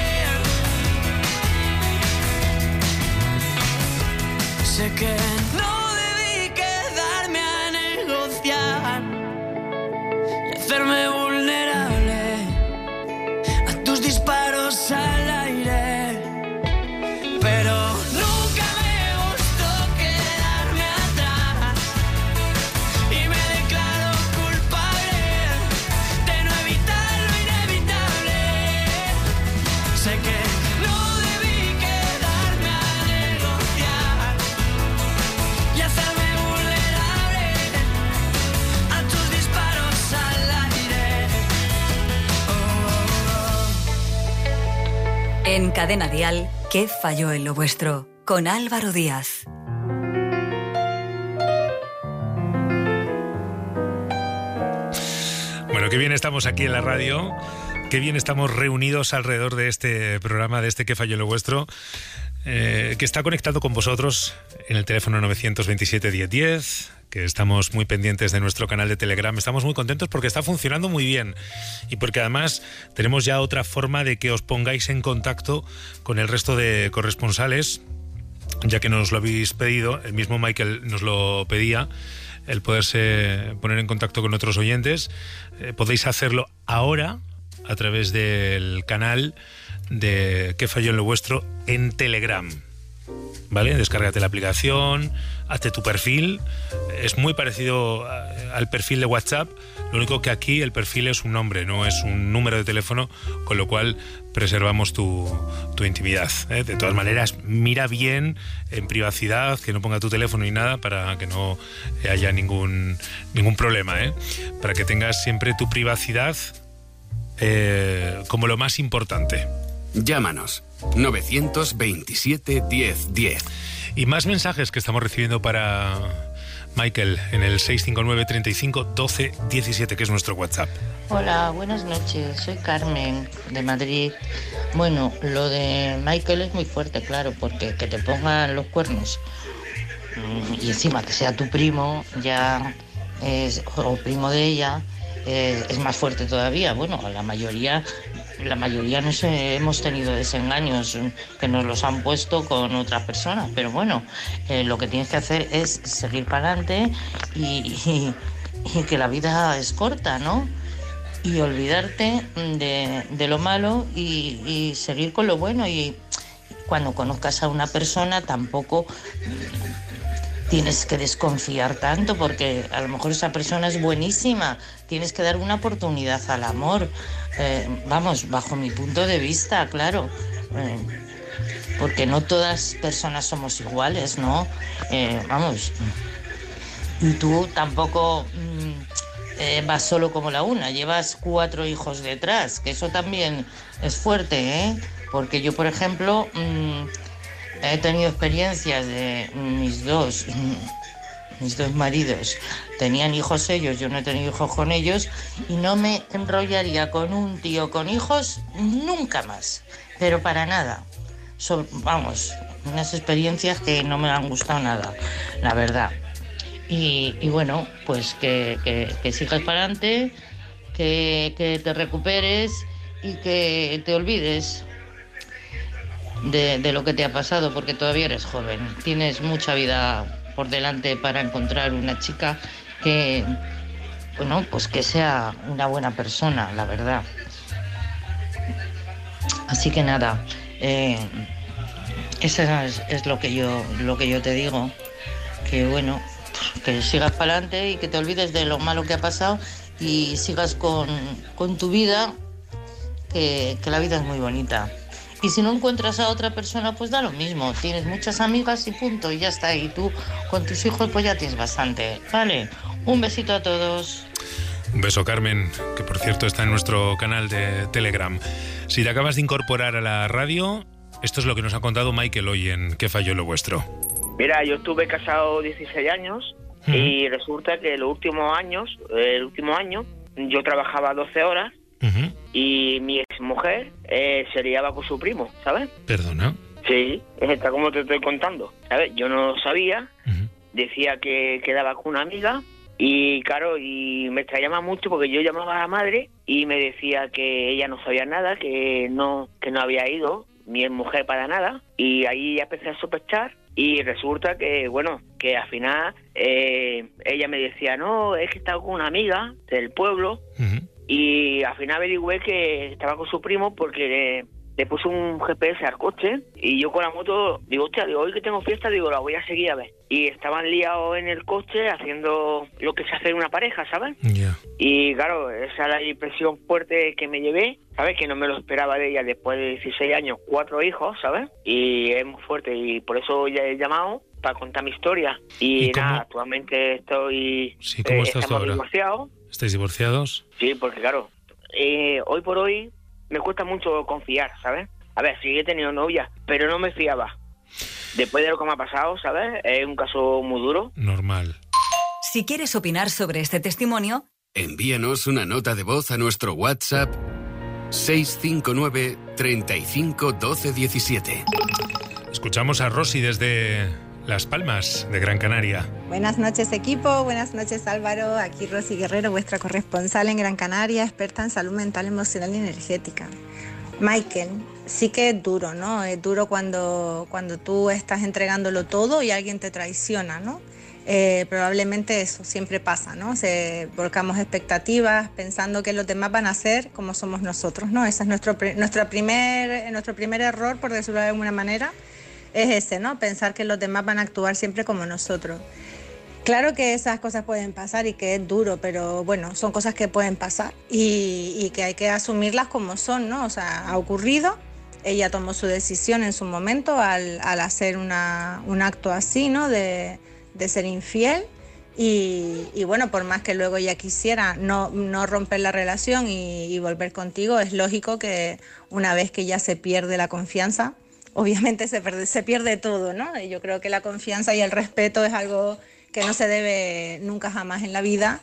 Sé que no debí quedarme a negociar y hacerme vulnerable a tus disparos al aire, pero nunca me gustó quedarme atrás y me declaro culpable de no evitar lo inevitable. Sé que no debí quedarme a negociar y hacerme vulnerable a tus disparos al aire. En Cadena Dial, ¿Qué falló en lo vuestro? Con Álvaro Díaz. Bueno, qué bien estamos aquí en la radio, qué bien estamos reunidos alrededor de este programa, de este ¿Qué falló en lo vuestro? Eh, que está conectado con vosotros en el teléfono nueve dos siete, diez diez, que estamos muy pendientes de nuestro canal de Telegram. Estamos muy contentos porque está funcionando muy bien y porque además tenemos ya otra forma de que os pongáis en contacto con el resto de corresponsales, ya que nos lo habéis pedido. El mismo Michael nos lo pedía, el poderse poner en contacto con otros oyentes. Eh, podéis hacerlo ahora a través del canal de ¿Qué falló en lo vuestro? En Telegram. ¿vale? Descárgate la aplicación, hazte tu perfil. Es muy parecido a, al perfil de WhatsApp, lo único que aquí el perfil es un nombre, no es un número de teléfono, con lo cual preservamos tu, tu intimidad, ¿eh? De todas maneras, mira bien en privacidad, que no ponga tu teléfono ni nada, para que no haya ningún, ningún problema, ¿eh? Para que tengas siempre tu privacidad eh, como lo más importante. Llámanos novecientos veintisiete diez diez. Y más mensajes que estamos recibiendo para Michael en el seis cinco nueve, treinta y cinco, doce diecisiete, que es nuestro WhatsApp. Hola, buenas noches, soy Carmen de Madrid. Bueno, lo de Michael es muy fuerte, claro, porque que te pongan los cuernos y encima que sea tu primo, ya es, o primo de ella, eh, es más fuerte todavía. Bueno, la mayoría la mayoría nos hemos tenido desengaños que nos los han puesto con otras personas, pero bueno, eh, lo que tienes que hacer es seguir para adelante y, y, y que la vida es corta, ¿no? Y olvidarte de, de lo malo y, y seguir con lo bueno. Y cuando conozcas a una persona tampoco tienes que desconfiar tanto, porque a lo mejor esa persona es buenísima. Tienes que dar una oportunidad al amor. Eh, vamos, bajo mi punto de vista, claro. Eh, porque no todas personas somos iguales, ¿no? Eh, vamos. Y tú tampoco mm, eh, vas solo como la una. Llevas cuatro hijos detrás, que eso también es fuerte, ¿eh? Porque yo, por ejemplo, mmm, he tenido experiencias de mis dos, mis dos maridos. Tenían hijos ellos, yo no he tenido hijos con ellos, y no me enrollaría con un tío con hijos nunca más, pero para nada. So, vamos, unas experiencias que no me han gustado nada, la verdad. Y, y bueno, pues que, que, que sigas para adelante, que, que te recuperes y que te olvides De, de lo que te ha pasado, porque todavía eres joven, tienes mucha vida por delante para encontrar una chica que, bueno, pues que sea una buena persona, la verdad. Así que nada, eh, eso es, es lo que yo lo que yo te digo, que bueno, que sigas para adelante y que te olvides de lo malo que ha pasado y sigas con, con tu vida, que, que la vida es muy bonita. Y si no encuentras a otra persona, pues da lo mismo. Tienes muchas amigas y punto, y ya está. Y tú con tus hijos pues ya tienes bastante. Vale, un besito a todos. Un beso, Carmen, que por cierto está en nuestro canal de Telegram. Si te acabas de incorporar a la radio, esto es lo que nos ha contado Michael hoy en ¿Qué falló lo vuestro? Mira, yo estuve casado dieciséis años uh-huh. y resulta que los últimos años, el último año, yo trabajaba doce horas. Uh-huh. Y mi exmujer eh, se liaba con su primo, ¿sabes? ¿Perdona? Sí, está como te estoy contando, ¿sabes? Yo no sabía, uh-huh. decía que quedaba con una amiga y claro, y me extrañaba mucho porque yo llamaba a la madre y me decía que ella no sabía nada, que no que no había ido mi exmujer para nada, y ahí ya empecé a sospechar. Y resulta que, bueno, que al final eh, ella me decía, no, es que estaba con una amiga del pueblo. Uh-huh. Y al final averigüé que estaba con su primo porque le, le puso un G P S al coche y yo con la moto, digo, hostia, digo, hoy que tengo fiesta, digo, la voy a seguir a ver. Y estaban liados en el coche haciendo lo que se hace en una pareja, ¿sabes? Yeah. Y claro, esa es la impresión fuerte que me llevé, ¿sabes? Que no me lo esperaba de ella después de dieciséis años, cuatro hijos, ¿sabes? Y es muy fuerte y por eso ya he llamado para contar mi historia. Y, ¿Y nada, actualmente estoy... Sí, ¿cómo eh, estás tú ahora? Divorciados. ¿Estáis divorciados? Sí, porque claro, eh, hoy por hoy me cuesta mucho confiar, ¿sabes? A ver, sí he tenido novia, pero no me fiaba. Después de lo que me ha pasado, ¿sabes? Es un caso muy duro. Normal. Si quieres opinar sobre este testimonio, envíanos una nota de voz a nuestro WhatsApp seis cinco nueve, treinta y cinco, doce diecisiete. Escuchamos a Rosy desde Las Palmas, de Gran Canaria. Buenas noches, equipo. Buenas noches, Álvaro. Aquí Rosy Guerrero, vuestra corresponsal en Gran Canaria, experta en salud mental, emocional y energética. Michael, sí que es duro, ¿no? Es duro cuando, cuando tú estás entregándolo todo y alguien te traiciona, ¿no? Eh, probablemente eso siempre pasa, ¿no? Se volcamos expectativas pensando que los demás van a ser como somos nosotros, ¿no? Ese es nuestro, nuestro, primer, nuestro primer error, por decirlo de alguna manera. es ese, ¿no? Pensar que los demás van a actuar siempre como nosotros. Claro que esas cosas pueden pasar y que es duro, pero bueno, son cosas que pueden pasar y, y que hay que asumirlas como son, ¿no? O sea, ha ocurrido, ella tomó su decisión en su momento al, al hacer una, un acto así, ¿no? De, de ser infiel y, y bueno, por más que luego ella quisiera no, no romper la relación y, y volver contigo, es lógico que una vez que ya se pierde la confianza, obviamente se pierde, se pierde todo, ¿no? Y yo creo que la confianza y el respeto es algo que no se debe nunca jamás en la vida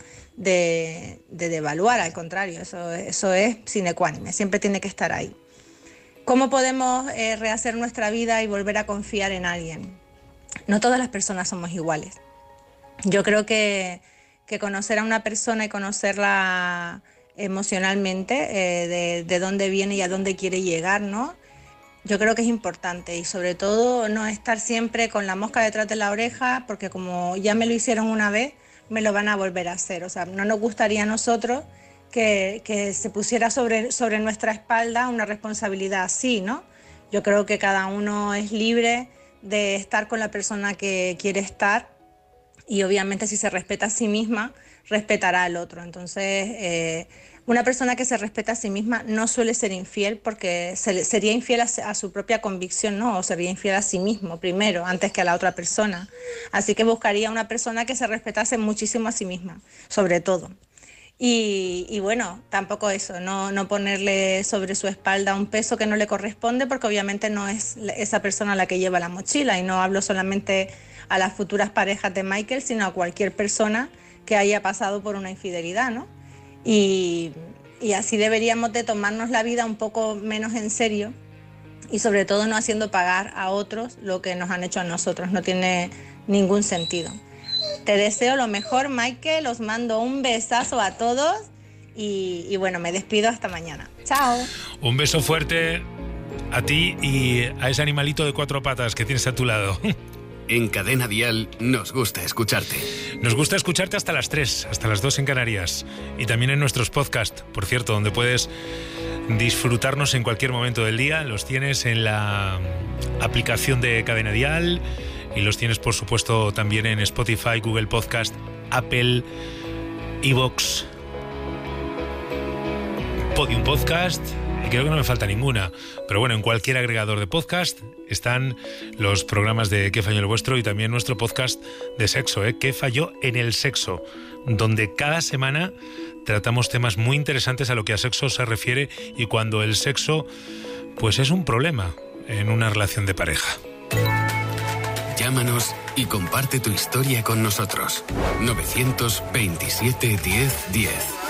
de, de devaluar, al contrario, eso, eso es sine qua non, siempre tiene que estar ahí. ¿Cómo podemos eh, rehacer nuestra vida y volver a confiar en alguien? No todas las personas somos iguales. Yo creo que, que conocer a una persona y conocerla emocionalmente, eh, de, de dónde viene y a dónde quiere llegar, ¿no? Yo creo que es importante y sobre todo no estar siempre con la mosca detrás de la oreja porque como ya me lo hicieron una vez, me lo van a volver a hacer. O sea, no nos gustaría a nosotros que, que se pusiera sobre, sobre nuestra espalda una responsabilidad así, ¿no? Yo creo que cada uno es libre de estar con la persona que quiere estar y obviamente si se respeta a sí misma, respetará al otro. Entonces, eh, una persona que se respeta a sí misma no suele ser infiel porque se, sería infiel a, a su propia convicción, ¿no? O sería infiel a sí mismo primero, antes que a la otra persona. Así que buscaría una persona que se respetase muchísimo a sí misma, sobre todo. Y, y bueno, tampoco eso, no, no ponerle sobre su espalda un peso que no le corresponde porque obviamente no es esa persona la que lleva la mochila y no hablo solamente a las futuras parejas de Michael, sino a cualquier persona que haya pasado por una infidelidad, ¿no? Y, y así deberíamos de tomarnos la vida un poco menos en serio y sobre todo no haciendo pagar a otros lo que nos han hecho a nosotros, no tiene ningún sentido. Te deseo lo mejor, Michael, os mando un besazo a todos y, y bueno, me despido hasta mañana. Chao. Un beso fuerte a ti y a ese animalito de cuatro patas que tienes a tu lado. En Cadena Dial nos gusta escucharte. Nos gusta escucharte hasta las tres, hasta las dos en Canarias. Y también en nuestros podcasts, por cierto, donde puedes disfrutarnos en cualquier momento del día. Los tienes en la aplicación de Cadena Dial y los tienes, por supuesto, también en Spotify, Google Podcast, Apple, iVoox, Podium Podcast. Y creo que no me falta ninguna. Pero bueno, en cualquier agregador de podcast están los programas de ¿Qué falló en el vuestro? Y también nuestro podcast de sexo, ¿eh? ¿Qué falló en el sexo? Donde cada semana tratamos temas muy interesantes a lo que a sexo se refiere y cuando el sexo pues es un problema en una relación de pareja. Llámanos y comparte tu historia con nosotros. novecientos veintisiete diez diez.